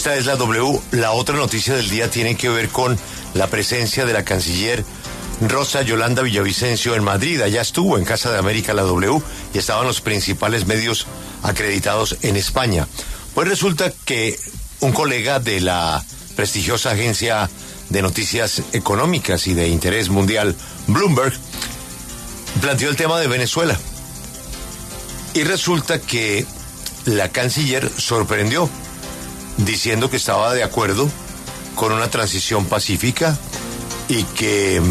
Esta es la W. La otra noticia del día tiene que ver con la presencia de la canciller Rosa Yolanda Villavicencio en Madrid. Allá estuvo en Casa de América la W y estaban los principales medios acreditados en España. Pues resulta que un colega de la prestigiosa agencia de noticias económicas y de interés mundial, Bloomberg, planteó el tema de Venezuela. Y resulta que la canciller sorprendió, diciendo que estaba de acuerdo con una transición pacífica y que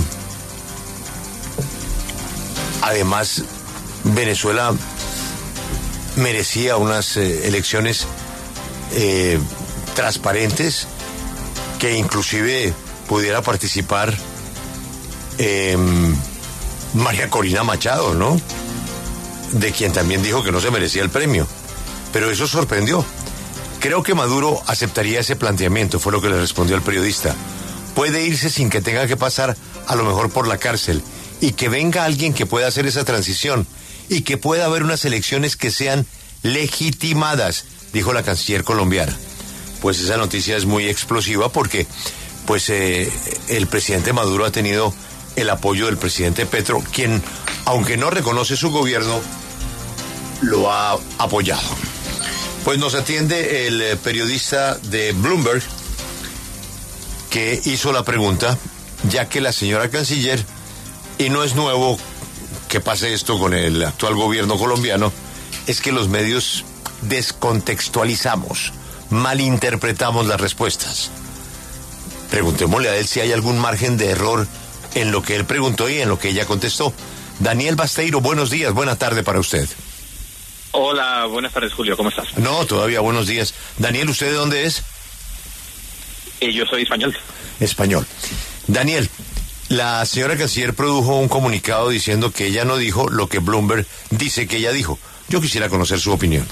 además Venezuela merecía unas elecciones transparentes, que inclusive pudiera participar María Corina Machado, ¿no? De quien también dijo que no se merecía el premio. Pero eso sorprendió. Creo que Maduro aceptaría ese planteamiento, fue lo que le respondió el periodista. Puede irse sin que tenga que pasar a lo mejor por la cárcel, y que venga alguien que pueda hacer esa transición, y que pueda haber unas elecciones que sean legitimadas, dijo la canciller colombiana. Pues esa noticia es muy explosiva porque pues el presidente Maduro ha tenido el apoyo del presidente Petro, quien, aunque no reconoce su gobierno, lo ha apoyado. Pues nos atiende el periodista de Bloomberg, que hizo la pregunta, ya que la señora canciller, y no es nuevo que pase esto con el actual gobierno colombiano, es que los medios descontextualizamos, malinterpretamos las respuestas. Preguntémosle a él si hay algún margen de error en lo que él preguntó y en lo que ella contestó. Daniel Basteiro, buenos días, buena tarde para usted. Hola, buenas tardes, Julio, ¿cómo estás? No, todavía buenos días. Daniel, ¿usted de dónde es? Yo soy español. Español. Daniel, la señora canciller produjo un comunicado diciendo que ella no dijo lo que Bloomberg dice que ella dijo. Yo quisiera conocer su opinión.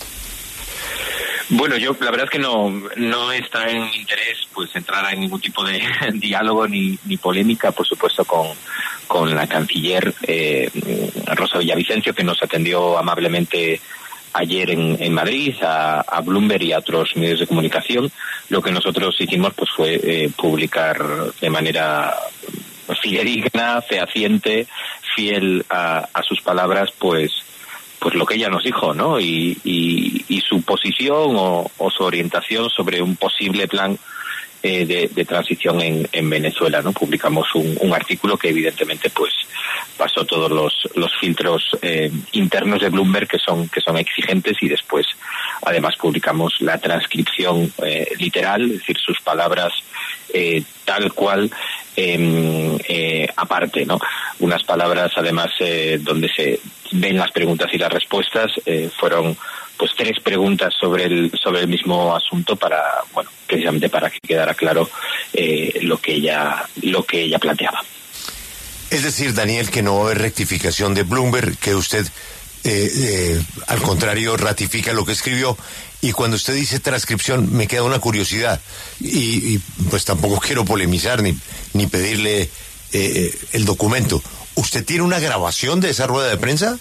Bueno, yo la verdad es que no está en mi interés pues entrar en ningún tipo de diálogo ni polémica, por supuesto, con la canciller Rosa Villavicencio, que nos atendió amablemente ayer en Madrid, a Bloomberg y a otros medios de comunicación. Lo que nosotros hicimos pues fue publicar de manera fidedigna, fehaciente, fiel a sus palabras, pues lo que ella nos dijo, ¿no? Y su posición o su orientación sobre un posible plan de transición en Venezuela, ¿no? Publicamos un artículo que evidentemente pues pasó todos los filtros internos de Bloomberg que son exigentes, y después además publicamos la transcripción literal, es decir, sus palabras tal cual, aparte, ¿no? Unas palabras además donde se ven las preguntas y las respuestas. Fueron pues 3 preguntas sobre el mismo asunto precisamente para que quedara claro lo que ella planteaba. Es decir, Daniel, que no va a haber rectificación de Bloomberg, que usted al contrario ratifica lo que escribió. Y cuando usted dice transcripción, me queda una curiosidad, y pues tampoco quiero polemizar ni pedirle el documento. ¿Usted tiene una grabación de esa rueda de prensa?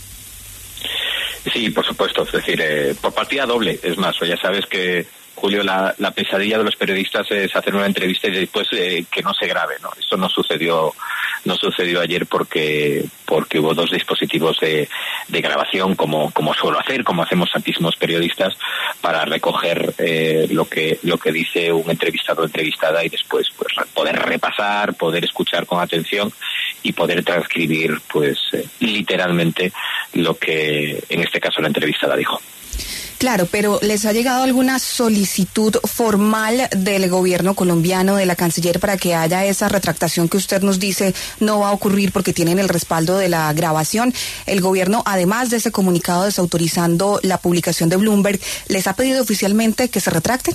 Sí, por supuesto, es decir, por partida doble. Es más, ya sabes que, Julio, la pesadilla de los periodistas es hacer una entrevista y después que no se grabe, ¿no? Esto no sucedió ayer porque hubo 2 dispositivos de grabación, como suelo hacer, como hacemos tantísimos periodistas, para recoger lo que dice un entrevistado o entrevistada, y después pues poder repasar, poder escuchar con atención y poder transcribir pues literalmente lo que en este caso la entrevistada dijo. Claro, pero ¿les ha llegado alguna solicitud formal del gobierno colombiano, de la canciller, para que haya esa retractación que usted nos dice no va a ocurrir porque tienen el respaldo de la grabación? El gobierno, además de ese comunicado desautorizando la publicación de Bloomberg, ¿les ha pedido oficialmente que se retracten?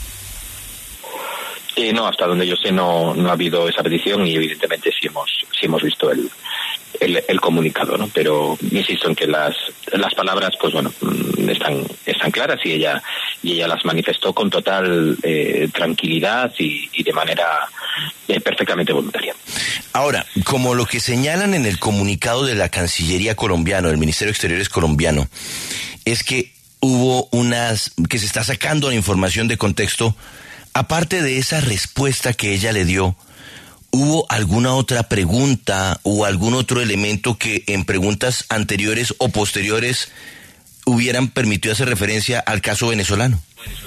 No, hasta donde yo sé no ha habido esa petición, y evidentemente sí hemos visto el comunicado, ¿no? Pero insisto en que las palabras pues bueno están claras, y ella las manifestó con total tranquilidad y de manera perfectamente voluntaria. Ahora, como lo que señalan en el comunicado de la Cancillería colombiana, del Ministerio de Exteriores colombiano, es que hubo que se está sacando la información de contexto. Aparte de esa respuesta que ella le dio, ¿hubo alguna otra pregunta o algún otro elemento que en preguntas anteriores o posteriores hubieran permitido hacer referencia al caso venezolano?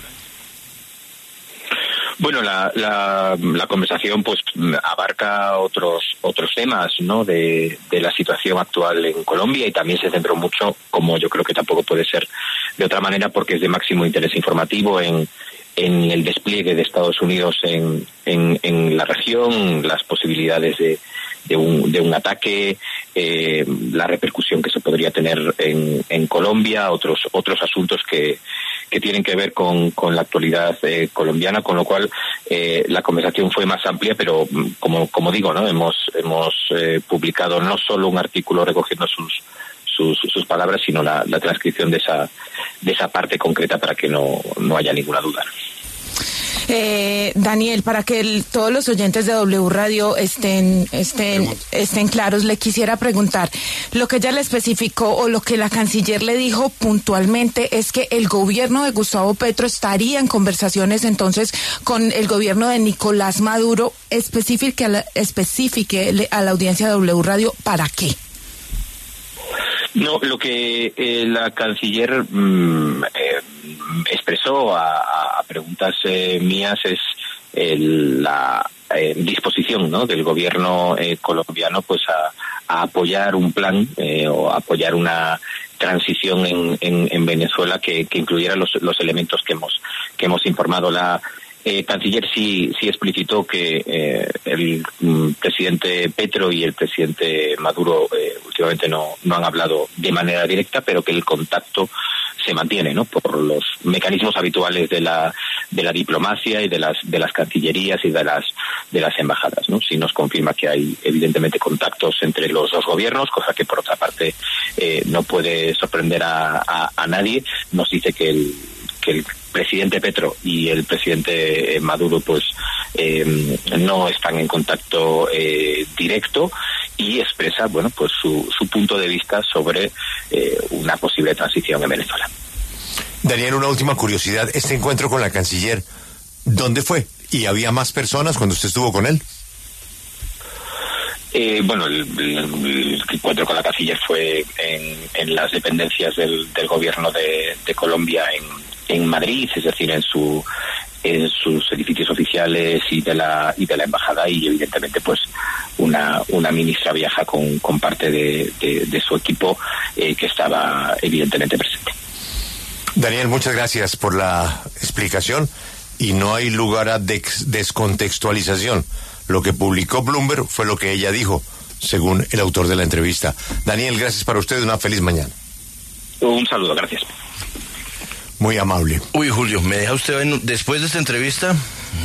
Bueno, la conversación pues abarca otros temas, ¿no? de la situación actual en Colombia, y también se centró mucho, como yo creo que tampoco puede ser de otra manera, porque es de máximo interés informativo, en el despliegue de Estados Unidos en la región, las posibilidades de un ataque, la repercusión que se podría tener en Colombia, otros asuntos que tienen que ver con la actualidad colombiana, con lo cual la conversación fue más amplia, pero como digo, ¿no? Hemos publicado no solo un artículo recogiendo sus palabras, sino la transcripción de esa parte concreta para que no haya ninguna duda. Daniel, para que todos los oyentes de W Radio estén claros, le quisiera preguntar, lo que ella le especificó o lo que la canciller le dijo puntualmente es que el gobierno de Gustavo Petro estaría en conversaciones entonces con el gobierno de Nicolás Maduro. Especifique a la audiencia de W Radio, ¿para qué? No, lo que la canciller expresó a preguntas mías es la disposición, ¿no?, del gobierno colombiano pues a apoyar un plan o apoyar una transición en Venezuela que incluyera los elementos que hemos informado. La canciller sí explicitó que el presidente Petro y el presidente Maduro últimamente no han hablado de manera directa, pero que el contacto se mantiene, ¿no?, por los mecanismos habituales de la diplomacia y de las cancillerías y de las embajadas, ¿no? Sí nos confirma que hay evidentemente contactos entre los dos gobiernos, cosa que por otra parte no puede sorprender a nadie. Nos dice que el presidente Petro y el presidente Maduro pues no están en contacto directo, y expresa pues su punto de vista sobre una posible transición en Venezuela. Daniel, una última curiosidad, este encuentro con la canciller, ¿dónde fue? ¿Y había más personas cuando usted estuvo con él? Bueno, el encuentro con la canciller fue en las dependencias del gobierno de Colombia en Madrid, es decir, en sus edificios oficiales y de la embajada, y evidentemente pues una ministra viaja con parte de su equipo que estaba evidentemente presente. Daniel, muchas gracias por la explicación, y no hay lugar a descontextualización. Lo que publicó Bloomberg fue lo que ella dijo, según el autor de la entrevista. Daniel, gracias para usted, una feliz mañana. Un saludo, gracias. Muy amable. Uy, Julio, ¿me deja usted después de esta entrevista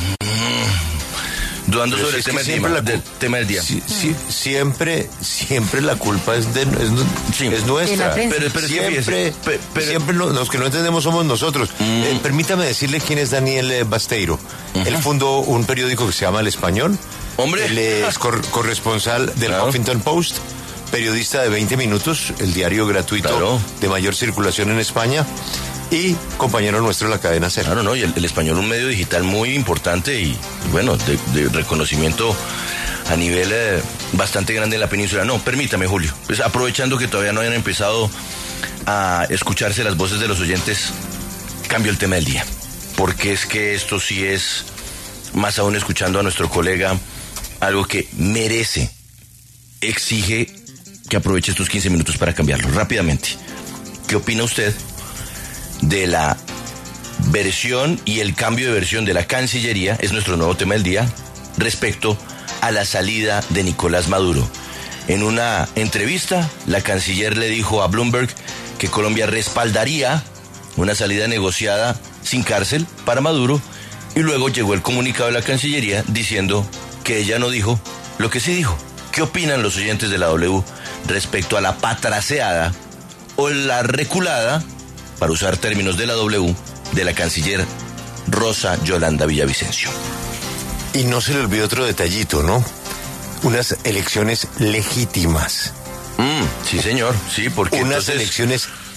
dudando sobre el tema del día? Siempre la culpa es nuestra. Pero siempre los que no entendemos somos nosotros. Permítame decirle quién es Daniel Basteiro. Él fundó un periódico que se llama El Español. Hombre. Él es corresponsal del Huffington Post, periodista de 20 minutos, el diario gratuito de mayor circulación en España, y compañero nuestro de la cadena SER. Claro, no, y el Español, un medio digital muy importante y bueno, de reconocimiento a nivel bastante grande en la península. No, permítame, Julio, pues aprovechando que todavía no hayan empezado a escucharse las voces de los oyentes, cambio el tema del día, porque es que esto sí es, más aún escuchando a nuestro colega, algo que merece, exige que aproveche estos 15 minutos para cambiarlo rápidamente. ¿Qué opina usted de la versión y el cambio de versión de la Cancillería? Es nuestro nuevo tema del día, respecto a la salida de Nicolás Maduro. En una entrevista, la canciller le dijo a Bloomberg que Colombia respaldaría una salida negociada sin cárcel para Maduro, y luego llegó el comunicado de la Cancillería diciendo que ella no dijo lo que sí dijo. ¿Qué opinan los oyentes de la W respecto a la patraseada o la reculada, para usar términos de la W, de la canciller Rosa Yolanda Villavicencio? Y no se le olvide otro detallito, ¿no? Unas elecciones legítimas. Sí, señor, sí, porque unas elecciones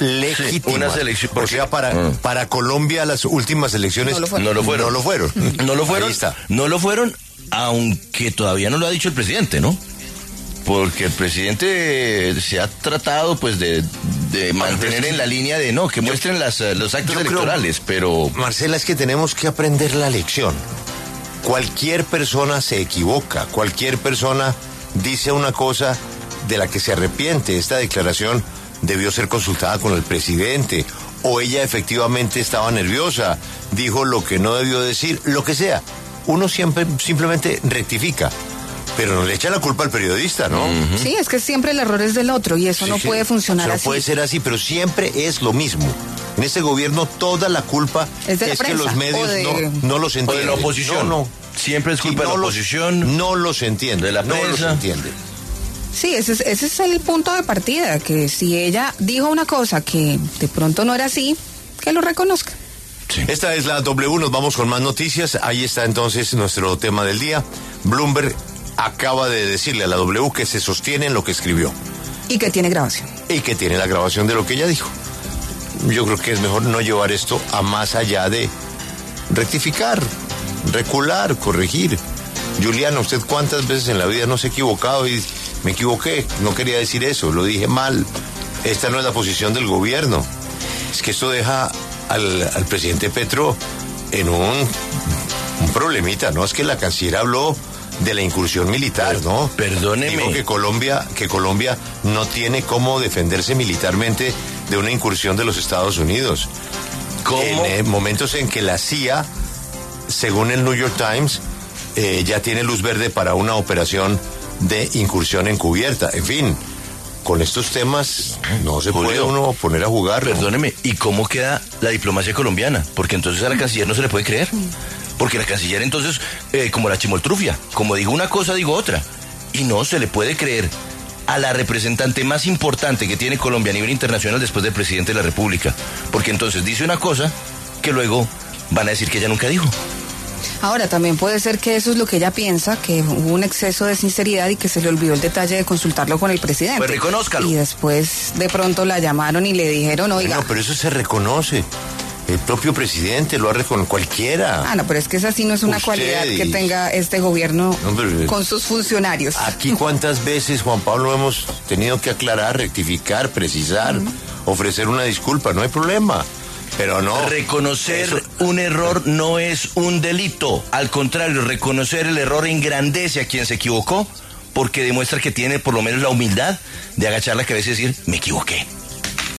legítimas. Unas elecciones. O sea, para Colombia las últimas elecciones No lo fueron. Ahí está. No lo fueron, aunque todavía no lo ha dicho el presidente, ¿no? Porque el presidente se ha tratado pues de mantener en la línea de que muestren los actos electorales, pero... Marcela, es que tenemos que aprender la lección. Cualquier persona se equivoca, cualquier persona dice una cosa de la que se arrepiente. Esta declaración debió ser consultada con el presidente, o ella efectivamente estaba nerviosa, dijo lo que no debió decir, lo que sea. Uno simplemente rectifica. Pero no le echa la culpa al periodista, ¿no? Uh-huh. Sí, es que siempre el error es del otro y eso no puede funcionar así. No puede ser así, pero siempre es lo mismo. En este gobierno toda la culpa es que los medios no los entienden. O de la oposición. No. Siempre es culpa de la oposición. No los entiende. De la prensa. No los entiende. Sí, ese es el punto de partida, que si ella dijo una cosa que de pronto no era así, que lo reconozca. Sí. Esta es la W, nos vamos con más noticias. Ahí está entonces nuestro tema del día. Bloomberg acaba de decirle a la W que se sostiene en lo que escribió. Y que tiene grabación. Y que tiene la grabación de lo que ella dijo. Yo creo que es mejor no llevar esto a más allá de rectificar, recular, corregir. Juliana, ¿usted cuántas veces en la vida no se ha equivocado y me equivoqué? No quería decir eso, lo dije mal. Esta no es la posición del gobierno. Es que esto deja al presidente Petro en un problemita, ¿no? Es que la canciller habló de la incursión militar, ¿no? Perdóneme. Dijo que Colombia no tiene cómo defenderse militarmente de una incursión de los Estados Unidos. ¿Cómo? En momentos en que la CIA, según el New York Times, ya tiene luz verde para una operación de incursión encubierta. En fin, con estos temas no se puede uno poner a jugar, ¿no? Perdóneme, ¿y cómo queda la diplomacia colombiana? Porque entonces a la canciller no se le puede creer. Porque la canciller entonces, como la chimoltrufia, como digo una cosa, digo otra. Y no se le puede creer a la representante más importante que tiene Colombia a nivel internacional después del presidente de la República. Porque entonces dice una cosa que luego van a decir que ella nunca dijo. Ahora, también puede ser que eso es lo que ella piensa, que hubo un exceso de sinceridad y que se le olvidó el detalle de consultarlo con el presidente. Pues reconózcalo. Y después, de pronto, la llamaron y le dijeron, oiga... No, pero eso se reconoce. El propio presidente lo ha reconocido, cualquiera. Ah, no, pero es que esa sí no es una cualidad que tenga este gobierno con sus funcionarios. Aquí cuántas veces, Juan Pablo, hemos tenido que aclarar, rectificar, precisar, ofrecer una disculpa, no hay problema. Pero no. Reconocer un error no es un delito. Al contrario, reconocer el error engrandece a quien se equivocó, porque demuestra que tiene por lo menos la humildad de agachar la cabeza y decir, me equivoqué.